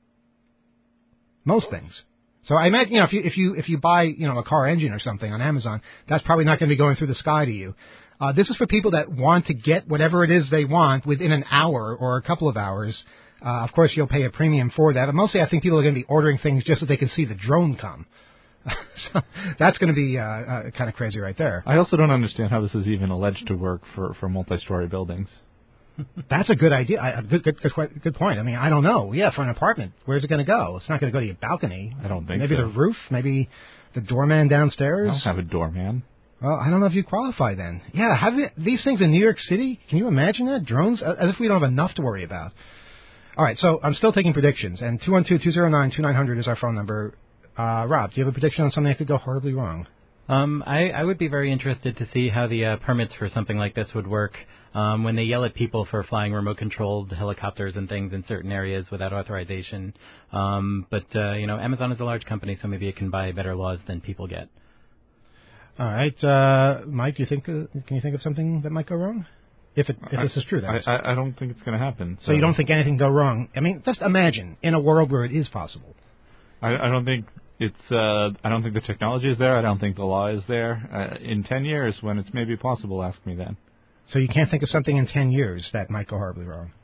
Most things. So I imagine, if you buy, a car engine or something on Amazon, that's probably not going to be going through the sky to you. This is for people that want to get whatever it is they want within an hour or a couple of hours. Of course, you'll pay a premium for that. But mostly I think people are going to be ordering things just so they can see the drone come. So that's going to be kind of crazy right there. I also don't understand how this is even alleged to work for multi-story buildings. That's a good idea. Good point. I mean, I don't know. Yeah, for an apartment, where's it going to go? It's not going to go to your balcony. I don't think maybe so. Maybe the roof? Maybe the doorman downstairs? I don't have a doorman. Well, I don't know if you qualify then. Yeah, these things in New York City? Can you imagine that? Drones? As if we don't have enough to worry about. All right, so I'm still taking predictions, and 212-209-2900 is our phone number. Rob, do you have a prediction on something that could go horribly wrong? I would be very interested to see how the permits for something like this would work when they yell at people for flying remote-controlled helicopters and things in certain areas without authorization. But Amazon is a large company, so maybe it can buy better laws than people get. All right, Mike, can you think of something that might go wrong? If this is true, that is. I don't think it's going to happen. So you don't think anything go wrong? I mean, just imagine in a world where it is possible. I don't think I don't think the technology is there. I don't think the law is there. In 10 years, when it's maybe possible, ask me then. So you can't think of something in 10 years that might go horribly wrong?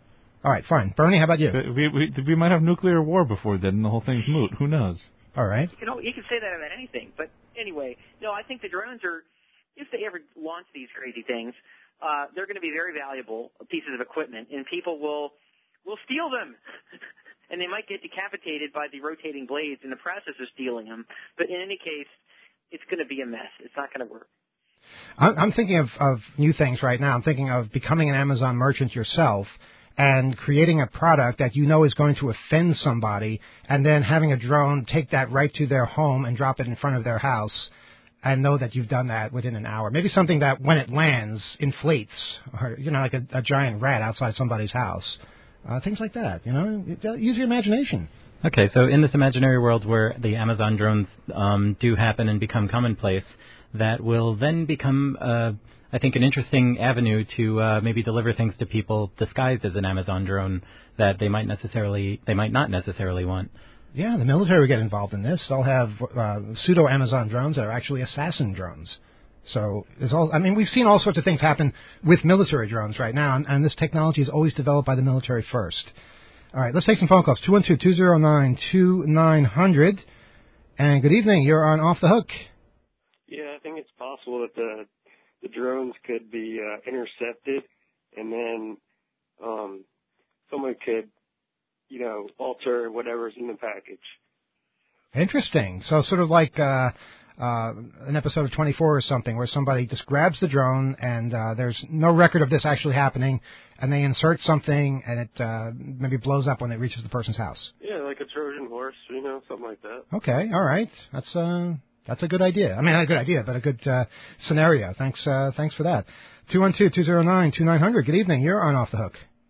All right, fine. Bernie, how about you? We might have nuclear war before then, and the whole thing's moot. Who knows? All right. You can say that about anything. But anyway, no, I think the drones are, if they ever launch these crazy things, they're going to be very valuable pieces of equipment, and people will steal them. And they might get decapitated by the rotating blades in the process of stealing them. But in any case, it's going to be a mess. It's not going to work. I'm thinking of new things right now. I'm thinking of becoming an Amazon merchant yourself and creating a product that you know is going to offend somebody, and then having a drone take that right to their home and drop it in front of their house and know that you've done that within an hour. Maybe something that when it lands inflates, or, like a giant rat outside somebody's house. Things like that, Use your imagination. Okay, so in this imaginary world where the Amazon drones do happen and become commonplace, that will then become, I think, an interesting avenue to maybe deliver things to people disguised as an Amazon drone that they might not necessarily want. Yeah, the military will get involved in this. They'll have pseudo-Amazon drones that are actually assassin drones. So we've seen all sorts of things happen with military drones right now, and this technology is always developed by the military first. All right, let's take some phone calls. 212-209-2900. And good evening. You're on Off the Hook. Yeah, I think it's possible that the drones could be intercepted, and then someone could, alter whatever's in the package. Interesting. So sort of like an episode of 24 or something where somebody just grabs the drone and there's no record of this actually happening, and they insert something and it maybe blows up when it reaches the person's house. Yeah, like a Trojan horse, something like that. Okay, all right. That's a good idea. I mean, not a good idea, but a good scenario. Thanks for that. 212-209-2900. Good evening. You're on Off the Hook.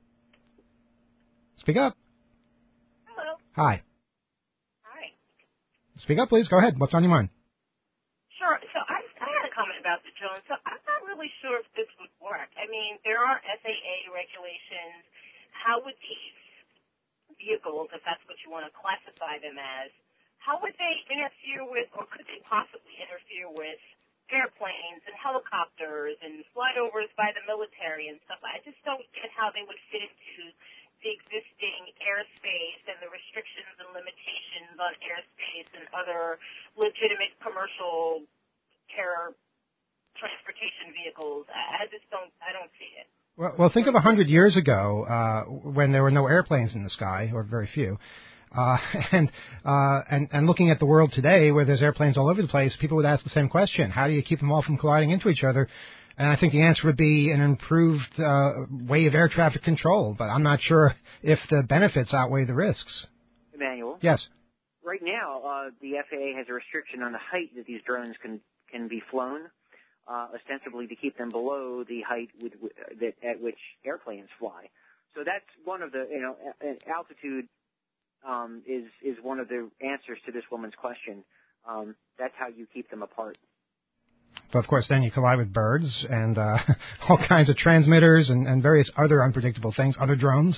Speak up. Hello. Hi. Hi. Speak up, please. Go ahead. What's on your mind? Sure. So I had a comment about the drones. So I'm not really sure if this would work. I mean, there are FAA regulations. How would these vehicles, if that's what you want to classify them as, how would they interfere with, or could they possibly interfere with, airplanes and helicopters and flyovers by the military and stuff? I just don't get how they would fit into the existing airspace and the restrictions and limitations on airspace and other legitimate commercial air transportation vehicles. I don't see it. Well, think of 100 years ago when there were no airplanes in the sky, or very few. And looking at the world today, where there's airplanes all over the place, people would ask the same question: how do you keep them all from colliding into each other? And I think the answer would be an improved way of air traffic control. But I'm not sure if the benefits outweigh the risks. Emmanuel? Yes. Right now, the FAA has a restriction on the height that these drones can be flown, ostensibly to keep them below the height at which airplanes fly. So that's one of the, altitude is one of the answers to this woman's question. That's how you keep them apart. But, of course, then you collide with birds and all kinds of transmitters and various other unpredictable things, other drones.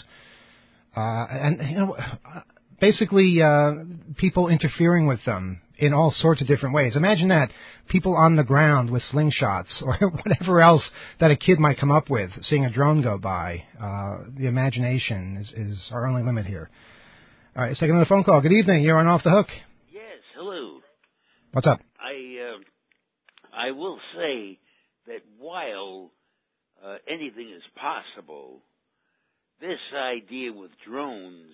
Basically, people interfering with them in all sorts of different ways. Imagine that, people on the ground with slingshots or whatever else that a kid might come up with, seeing a drone go by. The imagination is our only limit here. All right, let's take another phone call. Good evening. You're on Off the Hook. Yes, hello. What's up? I will say that while anything is possible, this idea with drones,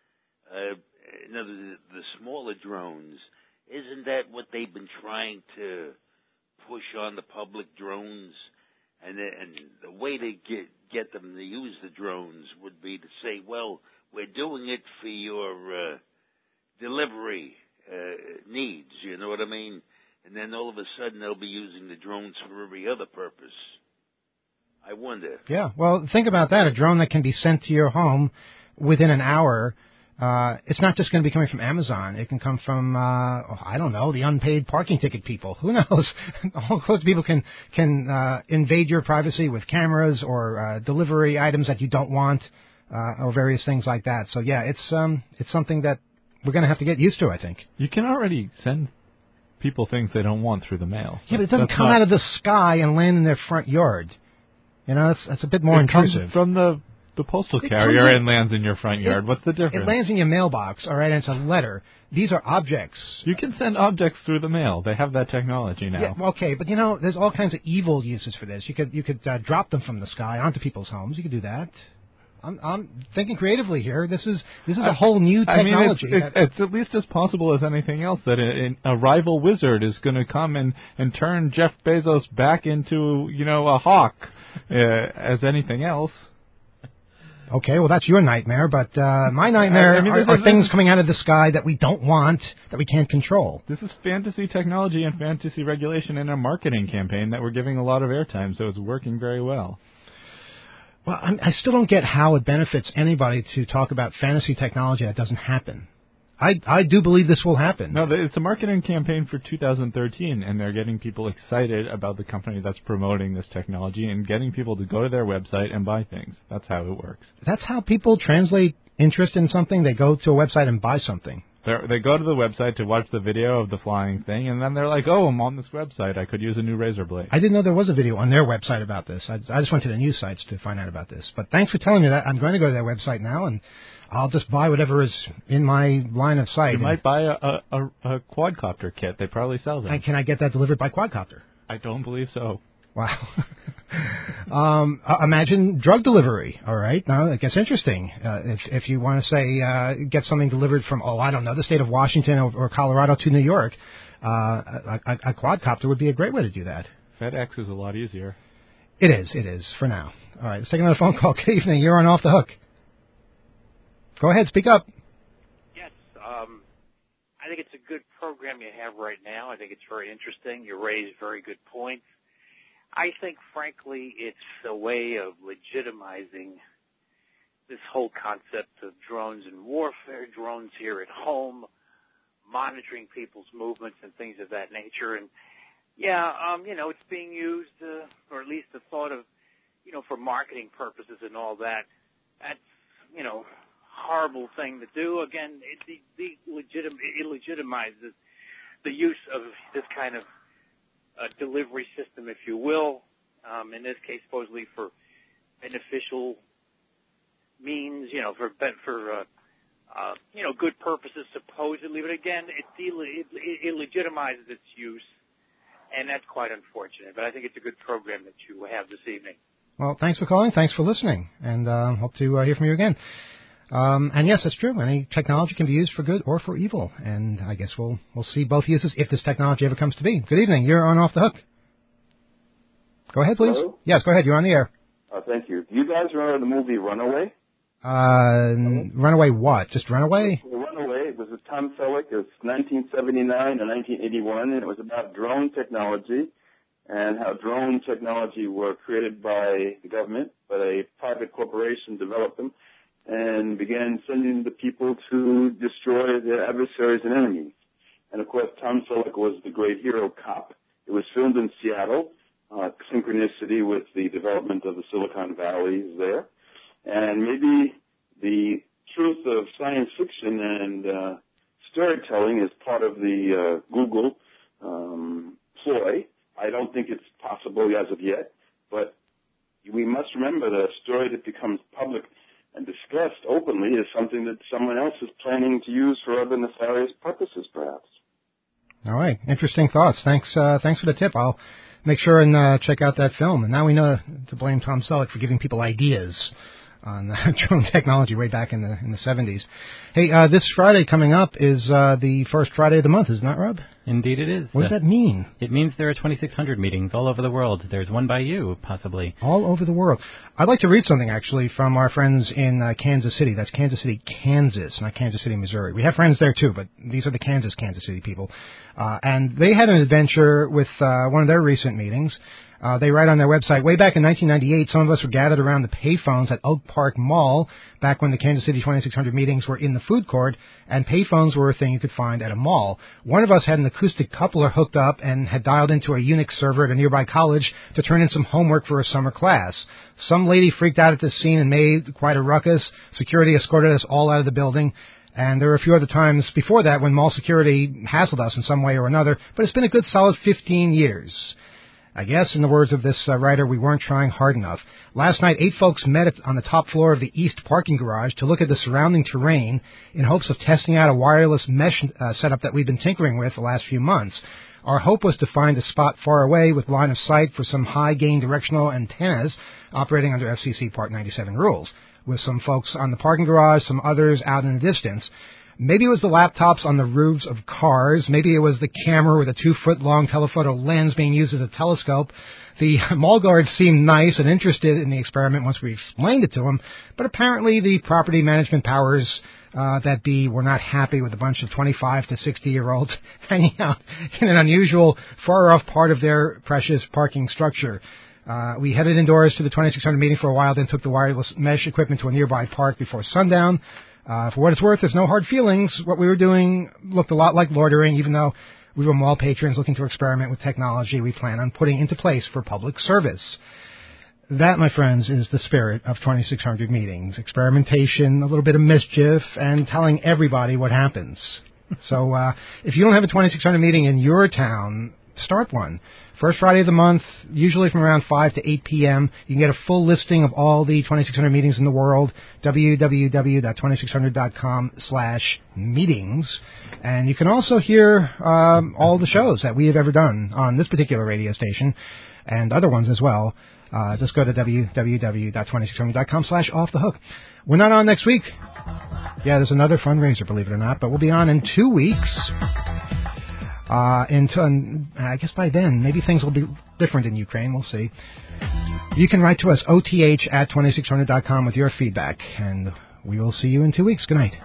the smaller drones, isn't that what they've been trying to push on the public, drones? And the way to get them to use the drones would be to say, well, we're doing it for your delivery needs, you know what I mean? And then all of a sudden they'll be using the drones for every other purpose. I wonder. Yeah, well, think about that. A drone that can be sent to your home within an hour. It's not just going to be coming from Amazon. It can come from, I don't know, the unpaid parking ticket people. Who knows? All sorts of people can invade your privacy with cameras or delivery items that you don't want, or various things like that. So, yeah, it's something that we're going to have to get used to, I think. You can already send people things they don't want through the mail. Yeah, but it doesn't come out of the sky and land in their front yard. That's a bit more intrusive. Comes from the the postal It carrier comes in- and lands in your front yard. What's the difference? It lands in your mailbox, all right, and it's a letter. These are objects. You can send objects through the mail. They have that technology now. Yeah, okay, but there's all kinds of evil uses for this. You could drop them from the sky onto people's homes. You could do that. I'm thinking creatively here. This is a whole new technology. I mean, it's at least as possible as anything else that a rival wizard is going to come and turn Jeff Bezos back into a hawk as anything else. Okay, well, that's your nightmare, but my nightmare are things coming out of the sky that we don't want, that we can't control. This is fantasy technology and fantasy regulation in a marketing campaign that we're giving a lot of airtime, so it's working very well. Well, I still don't get how it benefits anybody to talk about fantasy technology that doesn't happen. I do believe this will happen. No, it's a marketing campaign for 2013, and they're getting people excited about the company that's promoting this technology and getting people to go to their website and buy things. That's how it works. That's how people translate interest in something. They go to a website and buy something. They go to the website to watch the video of the flying thing, and then they're like, oh, I'm on this website. I could use a new razor blade. I didn't know there was a video on their website about this. I just went to the news sites to find out about this. But thanks for telling me that. I'm going to go to their website now, and I'll just buy whatever is in my line of sight. You might buy a quadcopter kit. They probably sell them. And can I get that delivered by quadcopter? I don't believe so. Wow. Imagine drug delivery. All right. Now, it gets interesting. If you want to say get something delivered from, the state of Washington or Colorado to New York, a quadcopter would be a great way to do that. FedEx is a lot easier. It is, for now. All right. Let's take another phone call. Good evening. You're on Off the Hook. Go ahead. Speak up. Yes. I think it's a good program you have right now. I think it's very interesting. You raise very good points. I think, frankly, it's a way of legitimizing this whole concept of drones in warfare, drones here at home, monitoring people's movements and things of that nature. And, it's being used, or at least the thought of, for marketing purposes and all that. That's, horrible thing to do. Again, it legitimizes the use of this kind of delivery system, if you will, in this case, supposedly for beneficial means, for good purposes, supposedly. But again, it legitimizes its use, and that's quite unfortunate. But I think it's a good program that you have this evening. Well, thanks for calling. Thanks for listening, and hope to hear from you again. And yes, it's true. Any technology can be used for good or for evil, and I guess we'll see both uses if this technology ever comes to be. Good evening. You're on Off the Hook. Go ahead, please. Hello? Yes, go ahead. You're on the air. Thank you. Do you guys remember the movie Runaway? Runaway what? Just Runaway? Runaway. It was with Tom Selleck. It was 1979 and 1981, and it was about drone technology and how drone technology were created by the government, but a private corporation developed them and began sending the people to destroy their adversaries and enemies. And, of course, Tom Selleck was the great hero cop. It was filmed in Seattle, synchronicity with the development of the Silicon Valley is there. And maybe the truth of science fiction and storytelling is part of the Google ploy. I don't think it's possible as of yet, but we must remember that a story that becomes public and discussed openly is something that someone else is planning to use for other nefarious purposes, perhaps. All right. Interesting thoughts. Thanks for the tip. I'll make sure and check out that film. And now we know to blame Tom Selleck for giving people ideas on drone technology way back in the 70s. Hey, this Friday coming up is the first Friday of the month, isn't that, Rob? Indeed it is. What does that mean? It means there are 2,600 meetings all over the world. There's one by you, possibly. All over the world. I'd like to read something, actually, from our friends in Kansas City. That's Kansas City, Kansas, not Kansas City, Missouri. We have friends there, too, but these are the Kansas City people. And they had an adventure with one of their recent meetings. They write on their website, way back in 1998, some of us were gathered around the payphones at Oak Park Mall, back when the Kansas City 2600 meetings were in the food court, and payphones were a thing you could find at a mall. One of us had an acoustic coupler hooked up and had dialed into a Unix server at a nearby college to turn in some homework for a summer class. Some lady freaked out at this scene and made quite a ruckus. Security escorted us all out of the building. And there were a few other times before that when mall security hassled us in some way or another, but it's been a good solid 15 years. I guess, in the words of this writer, we weren't trying hard enough. Last night, 8 folks met on the top floor of the east parking garage to look at the surrounding terrain in hopes of testing out a wireless mesh setup that we've been tinkering with the last few months. Our hope was to find a spot far away with line of sight for some high-gain directional antennas operating under FCC Part 97 rules, with some folks on the parking garage, some others out in the distance. Maybe it was the laptops on the roofs of cars. Maybe it was the camera with a 2-foot-long telephoto lens being used as a telescope. The mall guards seemed nice and interested in the experiment once we explained it to them, but apparently the property management powers that be were not happy with a bunch of 25 to 60-year-olds hanging out in an unusual, far-off part of their precious parking structure. We headed indoors to the 2600 meeting for a while, then took the wireless mesh equipment to a nearby park before sundown. For what it's worth, there's no hard feelings. What we were doing looked a lot like loitering, even though we were mall patrons looking to experiment with technology we plan on putting into place for public service. That, my friends, is the spirit of 2600 meetings. Experimentation, a little bit of mischief, and telling everybody what happens. So if you don't have a 2600 meeting in your town, start one. First Friday of the month, usually from around 5 to 8 p.m. You can get a full listing of all the 2600 meetings in the world, www.2600.com/meetings. And you can also hear all the shows that we have ever done on this particular radio station and other ones as well. Just go to www.2600.com/offthehook. We're not on next week. Yeah, there's another fundraiser, believe it or not, but we'll be on in 2 weeks. Until, I guess by then, maybe things will be different in Ukraine. We'll see. You can write to us, oth@2600.com, with your feedback, and we will see you in 2 weeks. Good night.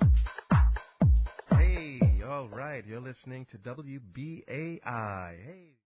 You're listening to WBAI. Hey.